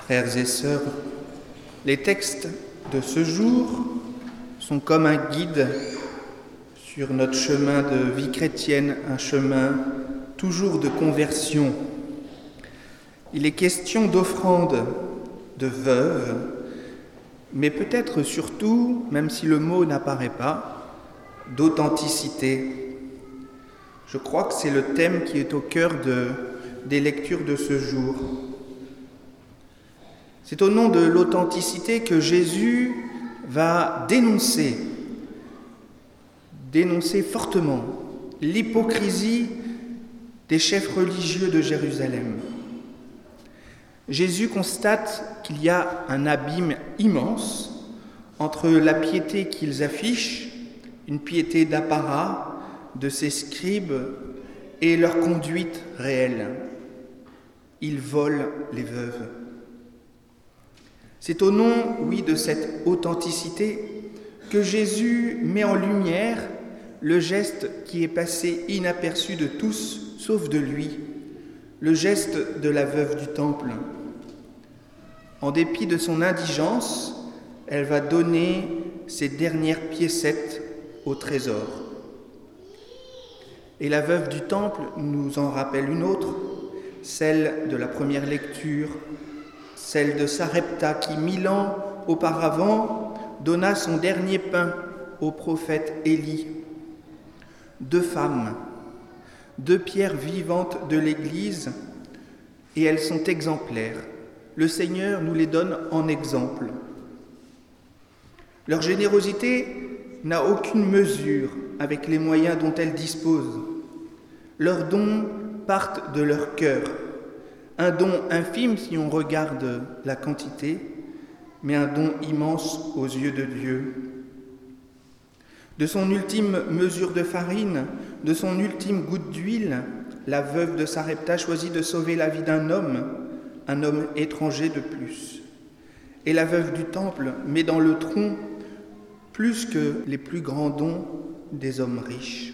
Frères et sœurs, les textes de ce jour sont comme un guide sur notre chemin de vie chrétienne, un chemin toujours de conversion. Il est question d'offrande, de veuve, mais peut-être surtout, même si le mot n'apparaît pas, d'authenticité. Je crois que c'est le thème qui est au cœur des lectures de ce jour. C'est au nom de l'authenticité que Jésus va dénoncer fortement l'hypocrisie des chefs religieux de Jérusalem. Jésus constate qu'il y a un abîme immense entre la piété qu'ils affichent, une piété d'apparat, de ces scribes, et leur conduite réelle. Ils volent les veuves. C'est au nom, oui, de cette authenticité que Jésus met en lumière le geste qui est passé inaperçu de tous, sauf de lui, le geste de la veuve du temple. En dépit de son indigence, elle va donner ses dernières piécettes au trésor. Et la veuve du temple nous en rappelle une autre, celle de la première lecture, celle de Sarepta qui, 1000 ans auparavant, donna son dernier pain au prophète Élie. 2 femmes, 2 pierres vivantes de l'Église, et elles sont exemplaires. Le Seigneur nous les donne en exemple. Leur générosité n'a aucune mesure avec les moyens dont elles disposent. Leurs dons partent de leur cœur. Un don infime si on regarde la quantité, mais un don immense aux yeux de Dieu. De son ultime mesure de farine, de son ultime goutte d'huile, la veuve de Sarepta choisit de sauver la vie d'un homme étranger de plus. Et la veuve du temple met dans le tronc plus que les plus grands dons des hommes riches.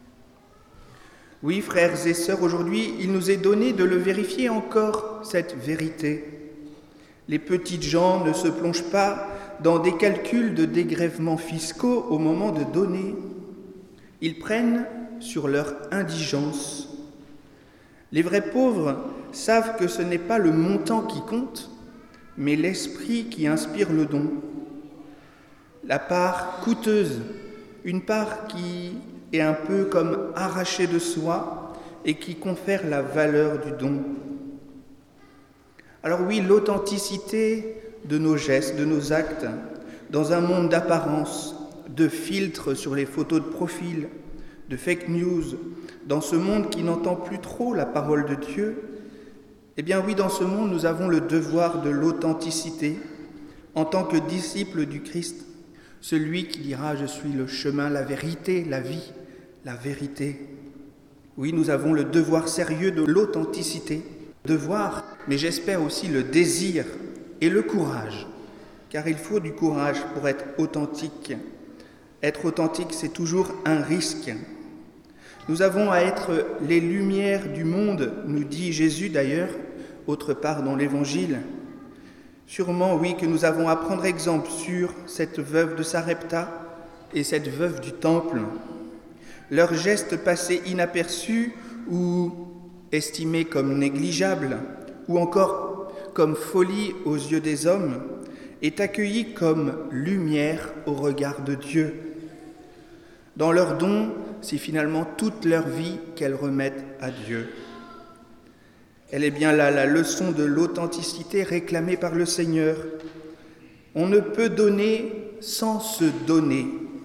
Oui, frères et sœurs, aujourd'hui, il nous est donné de le vérifier encore, cette vérité. Les petites gens ne se plongent pas dans des calculs de dégrèvements fiscaux au moment de donner. Ils prennent sur leur indigence. Les vrais pauvres savent que ce n'est pas le montant qui compte, mais l'esprit qui inspire le don. La part coûteuse, une part qui est un peu comme arrachée de soi et qui confère la valeur du don. Alors oui, l'authenticité de nos gestes, de nos actes, dans un monde d'apparence, de filtres sur les photos de profil, de fake news, dans ce monde qui n'entend plus trop la parole de Dieu, eh bien oui, dans ce monde, nous avons le devoir de l'authenticité en tant que disciples du Christ, celui qui dira « Je suis le chemin, la vérité, la vie, la vérité ». Oui, nous avons le devoir sérieux de l'authenticité, devoir, mais j'espère aussi le désir et le courage, car il faut du courage pour être authentique. Être authentique, c'est toujours un risque. Nous avons à être les lumières du monde, nous dit Jésus d'ailleurs, autre part dans l'Évangile. Sûrement, oui, que nous avons à prendre exemple sur cette veuve de Sarepta et cette veuve du temple. Leurs gestes passés inaperçus ou estimés comme négligeables, ou encore comme folie aux yeux des hommes, est accueilli comme lumière au regard de Dieu. Dans leurs dons, c'est finalement toute leur vie qu'elles remettent à Dieu. Elle est bien là la leçon de l'authenticité réclamée par le Seigneur. On ne peut donner sans se donner.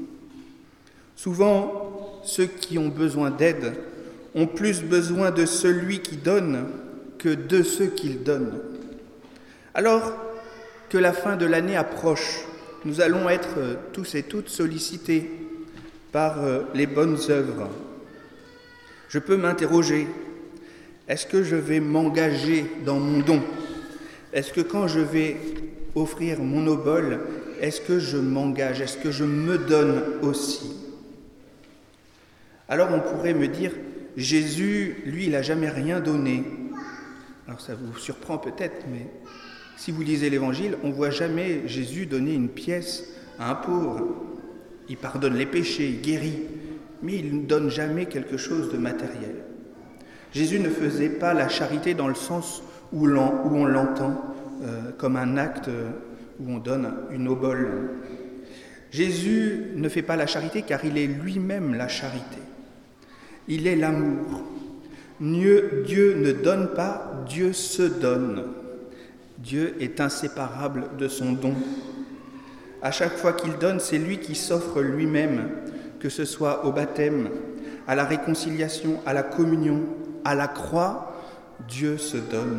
Souvent, ceux qui ont besoin d'aide ont plus besoin de celui qui donne que de ceux qu'il donne. Alors que la fin de l'année approche, nous allons être tous et toutes sollicités par les bonnes œuvres. Je peux m'interroger, est-ce que je vais m'engager dans mon don ? Est-ce que quand je vais offrir mon obole, est-ce que je m'engage ? Est-ce que je me donne aussi ? Alors on pourrait me dire, Jésus, lui, il n'a jamais rien donné. Alors ça vous surprend peut-être, mais Si vous lisez l'Évangile, on ne voit jamais Jésus donner une pièce à un pauvre. Il pardonne les péchés, il guérit, mais il ne donne jamais quelque chose de matériel. Jésus ne faisait pas la charité dans le sens où on l'entend comme un acte où on donne une obole. Jésus ne fait pas la charité car il est lui-même la charité. Il est l'amour. Dieu ne donne pas, Dieu se donne. Dieu est inséparable de son don. À chaque fois qu'il donne, c'est lui qui s'offre lui-même, que ce soit au baptême, à la réconciliation, à la communion, à la croix, Dieu se donne.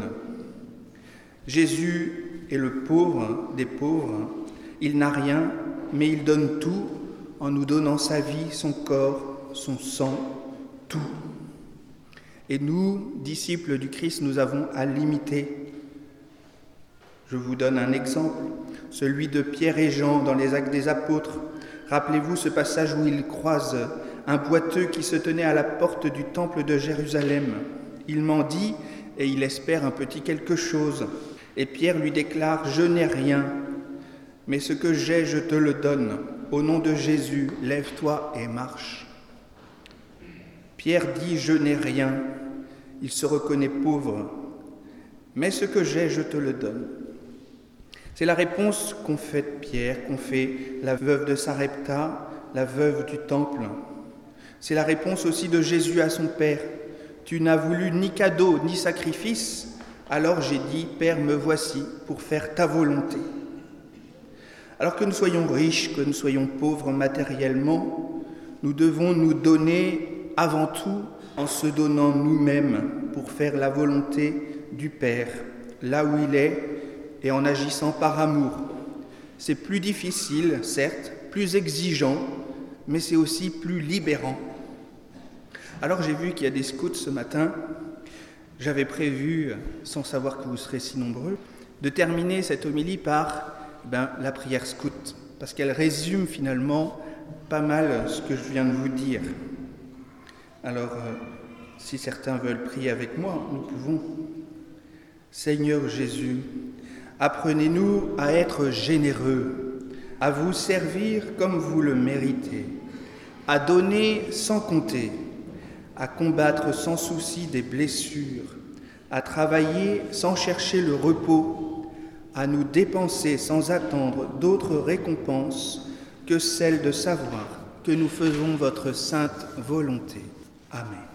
Jésus est le pauvre des pauvres. Il n'a rien, mais il donne tout en nous donnant sa vie, son corps, son sang, tout. Et nous, disciples du Christ, nous avons à l'imiter. Je vous donne un exemple, celui de Pierre et Jean dans les Actes des Apôtres. Rappelez-vous ce passage où ils croisent un boiteux qui se tenait à la porte du temple de Jérusalem. Il mendie et il espère un petit quelque chose. Et Pierre lui déclare « Je n'ai rien, mais ce que j'ai, je te le donne. Au nom de Jésus, lève-toi et marche. » Pierre dit « Je n'ai rien ». Il se reconnaît pauvre. « Mais ce que j'ai, je te le donne. » C'est la réponse qu'ont faite Pierre, qu'ont fait la veuve de Sarepta, la veuve du temple. C'est la réponse aussi de Jésus à son Père. « Tu n'as voulu ni cadeau ni sacrifice, alors j'ai dit, Père, me voici pour faire ta volonté. » Alors que nous soyons riches, que nous soyons pauvres matériellement, nous devons nous donner avant tout en se donnant nous-mêmes pour faire la volonté du Père, là où il est, et en agissant par amour. C'est plus difficile, certes, plus exigeant, mais c'est aussi plus libérant. Alors j'ai vu qu'il y a des scouts ce matin. J'avais prévu, sans savoir que vous serez si nombreux, de terminer cette homélie par la prière scout, parce qu'elle résume finalement pas mal ce que je viens de vous dire. Alors, si certains veulent prier avec moi, nous pouvons. Seigneur Jésus, apprenez-nous à être généreux, à vous servir comme vous le méritez, à donner sans compter, à combattre sans souci des blessures, à travailler sans chercher le repos, à nous dépenser sans attendre d'autres récompenses que celle de savoir que nous faisons votre sainte volonté. Amen.